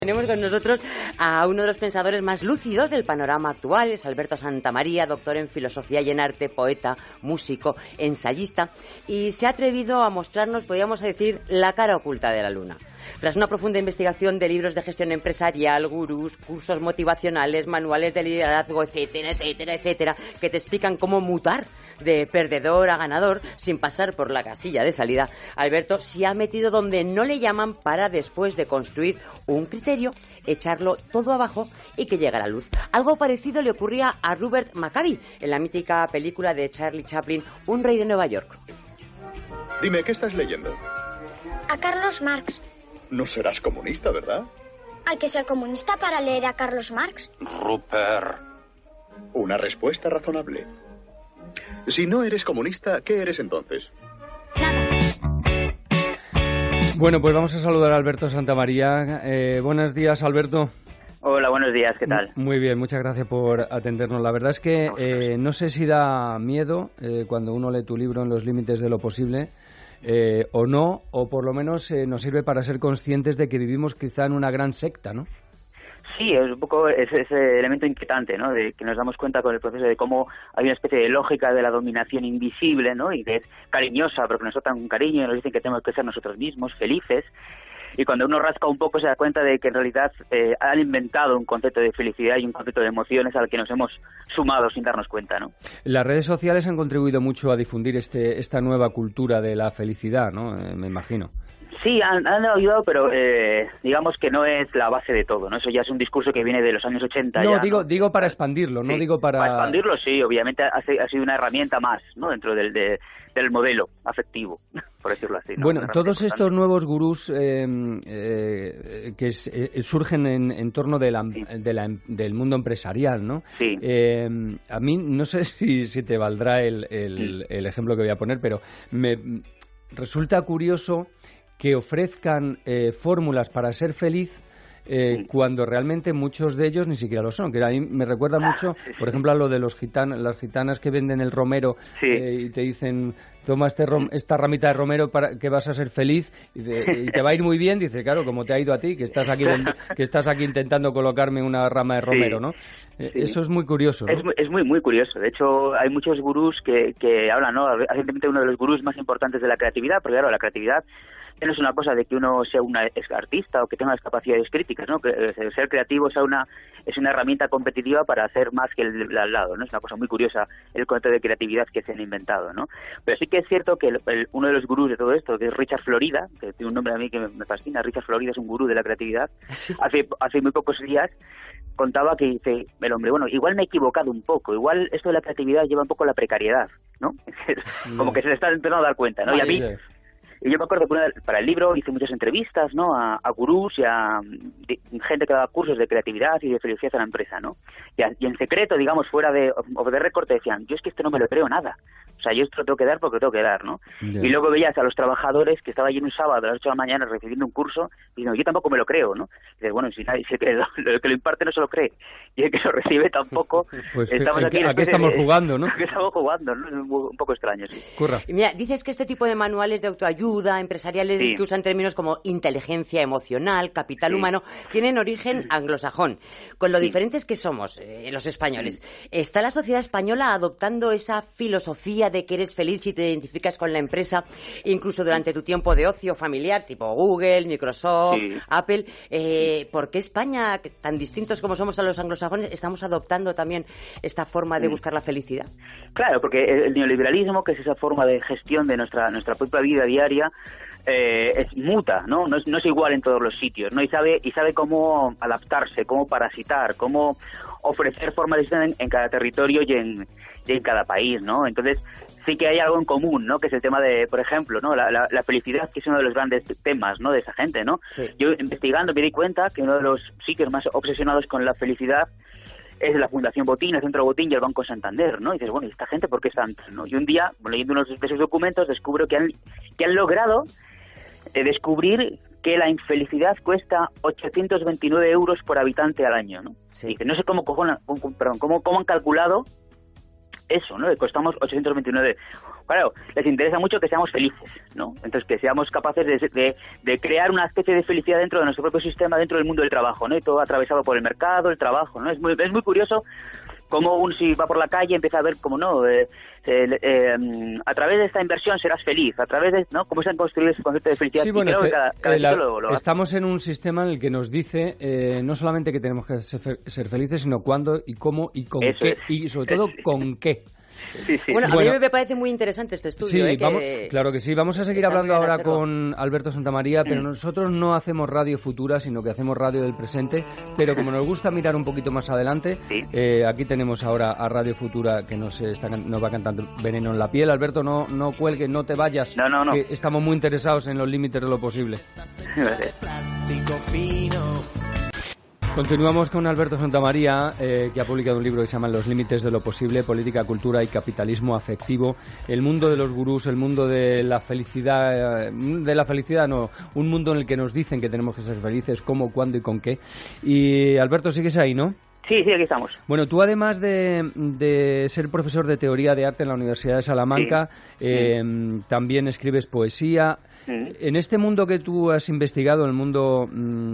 Tenemos con nosotros a uno de los pensadores más lúcidos del panorama actual, es Alberto Santamaría, doctor en filosofía y en arte, poeta, músico, ensayista, y se ha atrevido a mostrarnos, podríamos decir, la cara oculta de la luna. Tras una profunda investigación de libros de gestión empresarial, gurús, cursos motivacionales, manuales de liderazgo, etcétera, etcétera, etcétera, que te explican cómo mutar de perdedor a ganador sin pasar por la casilla de salida, Alberto se ha metido donde no le llaman para, después de construir un criterio, echarlo todo abajo y que llegue a la luz. Algo parecido le ocurría a Rupert Macavity en la mítica película de Charlie Chaplin, Un rey de Nueva York. Dime, ¿qué estás leyendo? A Carlos Marx. No serás comunista, ¿verdad? ¿Hay que ser comunista para leer a Carlos Marx? Rupert. Una respuesta razonable. Si no eres comunista, ¿qué eres entonces? Nada. Bueno, pues vamos a saludar a Alberto Santamaría. Buenos días, Alberto. Hola, buenos días, ¿qué tal? Muy bien, muchas gracias por atendernos. La verdad es que no sé si da miedo cuando uno lee tu libro En los límites de lo posible, o no, o por lo menos nos sirve para ser conscientes de que vivimos quizá en una gran secta, ¿no? Sí, es un poco ese elemento inquietante, ¿no? De que nos damos cuenta con el proceso de cómo hay una especie de lógica de la dominación invisible, ¿no? Y que es cariñosa, porque nos tratan con cariño y nos dicen que tenemos que ser nosotros mismos, felices. Y cuando uno rasca un poco se da cuenta de que en realidad han inventado un concepto de felicidad y un concepto de emociones al que nos hemos sumado sin darnos cuenta, ¿no? Las redes sociales han contribuido mucho a difundir esta nueva cultura de la felicidad, ¿no? Me imagino. Sí, han ayudado, pero digamos que no es la base de todo, ¿no? Eso ya es un discurso que viene de los años 80. No, ya, digo para expandirlo, no sí, digo para... Para expandirlo, sí, obviamente ha sido una herramienta más, ¿no? Dentro del modelo afectivo, por decirlo así, ¿no? Bueno, todos estos nuevos gurús que surgen en torno del mundo empresarial, ¿no? Sí. A mí, no sé si te valdrá el ejemplo que voy a poner, pero me resulta curioso que ofrezcan fórmulas para ser feliz cuando realmente muchos de ellos ni siquiera lo son. Que a mí me recuerda mucho, por ejemplo, a lo de las gitanas que venden el romero, y te dicen, toma esta ramita de romero para que vas a ser feliz y te va a ir muy bien. Dice, claro, como te ha ido a ti, que estás aquí intentando colocarme una rama de romero, ¿no? Eso es muy curioso, ¿no? Es muy, muy curioso. De hecho, hay muchos gurús que hablan, ¿no? Recientemente uno de los gurús más importantes de la creatividad, porque claro, la creatividad no es una cosa de que uno sea un artista o que tenga las capacidades críticas, ¿no? Que ser creativo es una herramienta competitiva para hacer más que el al lado, ¿no? Es una cosa muy curiosa el concepto de creatividad que se han inventado, ¿no? Pero sí que es cierto que uno de los gurús de todo esto, que es Richard Florida, que tiene un nombre a mí que me fascina, Richard Florida es un gurú de la creatividad, ¿sí? Hace muy pocos días contaba que dice el hombre, bueno, igual me he equivocado un poco, igual esto de la creatividad lleva un poco a la precariedad, ¿no? Como que se le está empezando a dar cuenta, ¿no? Y a mí... Y yo me acuerdo que para el libro hice muchas entrevistas, ¿no? A gurús y a gente que daba cursos de creatividad y de felicidad en la empresa, ¿no? Y en secreto, digamos, fuera de recorte, decían, yo es que esto no me lo creo nada. O sea, yo esto lo tengo que dar porque lo tengo que dar, ¿no? Yeah. Y luego veías a los trabajadores que estaba allí un sábado a las 8 de la mañana recibiendo un curso y diciendo, yo tampoco me lo creo, ¿no? Y dices, bueno, si nadie el que lo imparte no se lo cree y el que lo recibe tampoco. Pues estamos aquí estamos jugando, ¿no? Aquí estamos jugando, ¿no? Es un poco extraño, sí. Curra. Y mira, dices que este tipo de manuales de autoayuda empresariales, sí, que usan términos como inteligencia emocional, capital, sí, humano, tienen origen anglosajón. Con lo diferentes que somos los españoles, ¿está la sociedad española adoptando esa filosofía de que eres feliz si te identificas con la empresa, incluso durante tu tiempo de ocio familiar, tipo Google, Microsoft, sí, Apple? ¿Por qué España, tan distintos como somos a los anglosajones, estamos adoptando también esta forma de buscar la felicidad? Claro, porque el neoliberalismo, que es esa forma de gestión de nuestra propia vida diaria, es muta, ¿no? No es igual en todos los sitios, ¿no? Y sabe cómo adaptarse, cómo parasitar, cómo ofrecer formas de gestión en cada territorio y en cada país, ¿no? Entonces sí que hay algo en común, ¿no? Que es el tema de, por ejemplo, ¿no? La felicidad, que es uno de los grandes temas, ¿no? De esa gente, ¿no? Sí. Yo investigando me di cuenta que uno de los psiquios más obsesionados con la felicidad es la Fundación Botín, el Centro Botín y el Banco Santander, ¿no? Y dices, bueno, ¿y esta gente por qué están, no? Y un día, leyendo uno de sus documentos, descubro que han logrado descubrir que la infelicidad cuesta 829 euros por habitante al año, ¿no? Sí. Y dice, no sé cómo han calculado eso, ¿no? Le costamos 829 claro, les interesa mucho que seamos felices, ¿no? Entonces, que seamos capaces de crear una especie de felicidad dentro de nuestro propio sistema, dentro del mundo del trabajo, ¿no? Y todo atravesado por el mercado, el trabajo, ¿no? Es muy curioso cómo uno, si va por la calle, empieza a ver cómo no, a través de esta inversión serás feliz, a través de, ¿no? Cómo se han construido ese concepto de felicidad. Sí, bueno, lo estamos en un sistema en el que nos dice no solamente que tenemos que ser felices, sino cuándo y cómo y con qué, y sobre todo con qué. Sí, sí. Bueno, a mí me parece muy interesante este estudio. Sí, claro que sí. Vamos a seguir hablando ahora con Alberto Santamaría, pero nosotros no hacemos radio futura, sino que hacemos radio del presente. Pero como nos gusta mirar un poquito más adelante, aquí tenemos ahora a Radio Futura que nos va cantando Veneno en la piel. Alberto, no cuelgues, no te vayas. No. Que estamos muy interesados en los límites de lo posible. Continuamos con Alberto Santamaría, que ha publicado un libro que se llama Los límites de lo posible, política, cultura y capitalismo afectivo. El mundo de los gurús, el mundo de la felicidad, un mundo en el que nos dicen que tenemos que ser felices, cómo, cuándo y con qué. Y Alberto, ¿sigues ahí, no? Sí, aquí estamos. Bueno, tú además de ser profesor de teoría de arte en la Universidad de Salamanca, también escribes poesía. En este mundo que tú has investigado, el mundo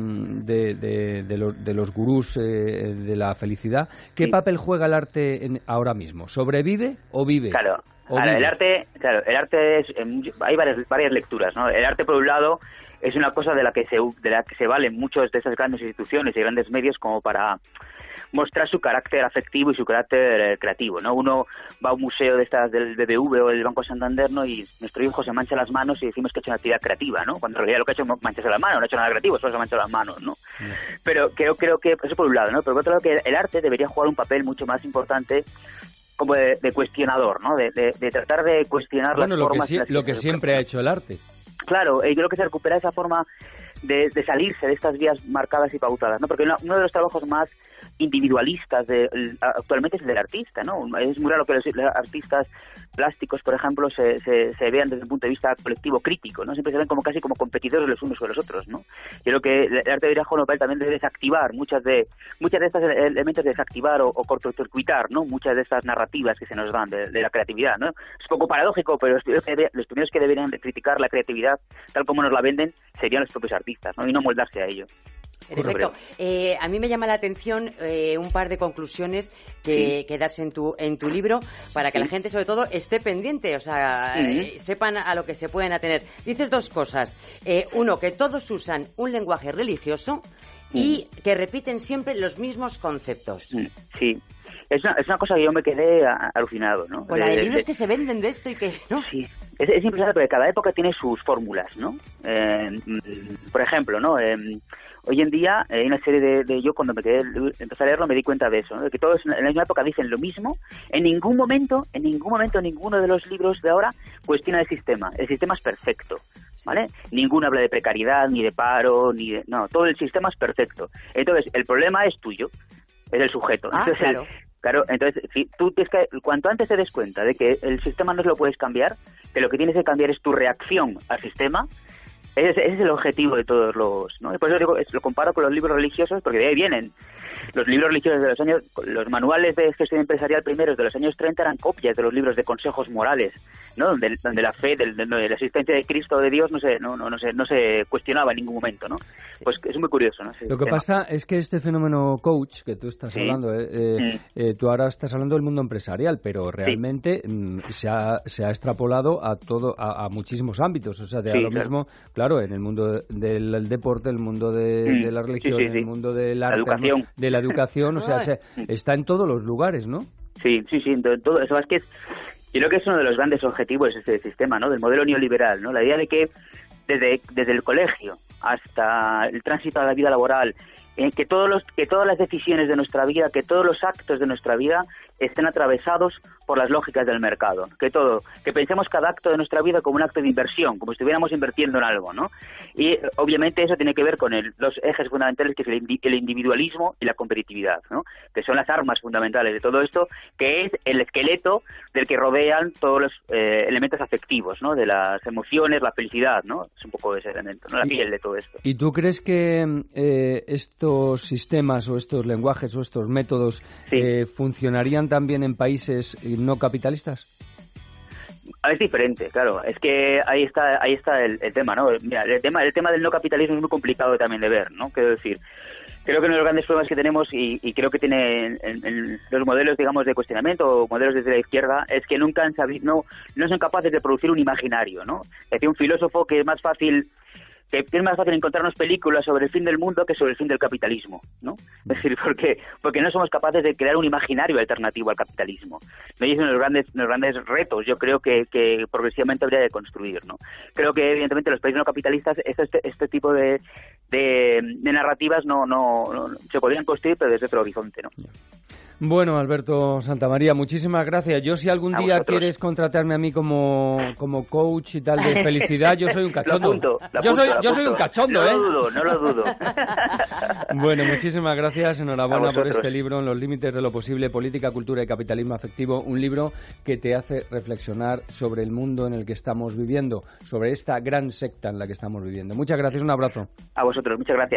de los gurús de la felicidad, ¿qué papel juega el arte ahora mismo? ¿Sobrevive o vive? Claro, el arte es, hay varias lecturas, ¿no? El arte, por un lado, es una cosa de la que se valen muchos de esas grandes instituciones y grandes medios como para mostrar su carácter afectivo y su carácter creativo, ¿no? Uno va a un museo de estas del BBV o del Banco Santander, ¿no? Y nuestro hijo se mancha las manos y decimos que ha hecho una actividad creativa, ¿no? Cuando en realidad lo que ha hecho es mancharse las manos, no ha hecho nada creativo, solo se mancha las manos, ¿no? Pero creo que eso por un lado, ¿no? Pero por otro lado, que el arte debería jugar un papel mucho más importante como de cuestionador, ¿no? De tratar de cuestionar las formas... Lo que siempre ha hecho el arte. Claro, yo creo que se recupera esa forma de salirse de estas vías marcadas y pautadas, ¿no? Porque uno de los trabajos más individualistas actualmente es el del artista, ¿no? Es muy raro que los artistas plásticos, por ejemplo, se vean desde el punto de vista colectivo crítico, ¿no? Siempre se ven como casi como competidores los unos con los otros, ¿no? Yo creo que el arte debería jugar un papel también de desactivar muchas de estos elementos de desactivar o cortocircuitar, ¿no? Muchas de estas narrativas que se nos dan de la creatividad, ¿no? Es un poco paradójico, pero los primeros que deberían de criticar la creatividad tal como nos la venden serían los propios artistas, ¿no? Y no moldarse a ello. Perfecto. A mí me llama la atención un par de conclusiones que das en tu libro para que la gente, sobre todo, esté pendiente, o sea, sepan a lo que se pueden atener. Dices dos cosas. Uno, que todos usan un lenguaje religioso y que repiten siempre los mismos conceptos. Sí. Es una cosa que yo me quedé alucinado, ¿no? Bueno, hay libros que se venden de esto y que no. Sí, es impresionante porque cada época tiene sus fórmulas, ¿no? Por ejemplo, ¿no? Hoy en día hay una serie yo cuando empecé a leerlo me di cuenta de eso, ¿no? De que todos en la misma época dicen lo mismo. En ningún momento ninguno de los libros de ahora cuestiona el sistema. El sistema es perfecto, ¿vale? Ninguno habla de precariedad, ni de paro, no, todo el sistema es perfecto. Entonces, el problema es tuyo, es el sujeto. Entonces, claro. Claro, entonces, si tú cuanto antes te des cuenta de que el sistema no lo puedes cambiar, que lo que tienes que cambiar es tu reacción al sistema, ese es el objetivo de todos ¿no? Y por eso digo, lo comparo con los libros religiosos, porque de ahí vienen. Los libros religiosos de los manuales de gestión empresarial primeros de los años 30 eran copias de los libros de consejos morales, ¿no? Donde la fe, de la existencia de Cristo o de Dios no se cuestionaba en ningún momento, ¿no? Pues es muy curioso, ¿no? Lo que pasa es que este fenómeno coach que tú estás hablando, tú ahora estás hablando del mundo empresarial, pero realmente se ha extrapolado a muchísimos ámbitos, o sea, lo mismo, claro, en el mundo del deporte, el mundo de la religión, el mundo del arte, de la educación, o sea, está en todos los lugares, ¿no? Sí, en todo eso. Es que yo creo que es uno de los grandes objetivos de este sistema, ¿no? Del modelo neoliberal, ¿no? La idea de que desde el colegio hasta el tránsito a la vida laboral, que todas las decisiones de nuestra vida, que todos los actos de nuestra vida estén atravesados por las lógicas del mercado, que pensemos cada acto de nuestra vida como un acto de inversión, como si estuviéramos invirtiendo en algo, ¿no? Y obviamente eso tiene que ver con los ejes fundamentales que es el individualismo y la competitividad, ¿no? Que son las armas fundamentales de todo esto, que es el esqueleto del que rodean todos los elementos afectivos, ¿no? De las emociones, la felicidad, ¿no? Es un poco ese elemento, ¿no? La piel de todo esto. ¿Y tú crees que estos sistemas o estos lenguajes o estos métodos funcionarían también en países no capitalistas? Es diferente, claro. Es que ahí está el tema, ¿no? Mira, el tema del no capitalismo es muy complicado también de ver, ¿no? Quiero decir, creo que uno de los grandes problemas que tenemos, y creo que tiene en los modelos, digamos, de cuestionamiento o modelos desde la izquierda, es que nunca han sabido, no son capaces de producir un imaginario, ¿no? Es decir, un filósofo que es más fácil encontrarnos películas sobre el fin del mundo que sobre el fin del capitalismo, ¿no? Es decir, porque no somos capaces de crear un imaginario alternativo al capitalismo. Y es uno de los grandes retos, yo creo que progresivamente habría de construir, ¿no? Creo que evidentemente los países no capitalistas este tipo de narrativas no se podrían construir, pero desde otro horizonte, ¿no? Bueno, Alberto Santamaría, muchísimas gracias. Yo, si algún día quieres contratarme a mí como coach y tal de felicidad, yo soy un cachondo. Yo soy un cachondo, No lo dudo. Bueno, muchísimas gracias. Enhorabuena por este libro, En los límites de lo posible, política, cultura y capitalismo afectivo. Un libro que te hace reflexionar sobre el mundo en el que estamos viviendo, sobre esta gran secta en la que estamos viviendo. Muchas gracias, un abrazo. A vosotros, muchas gracias.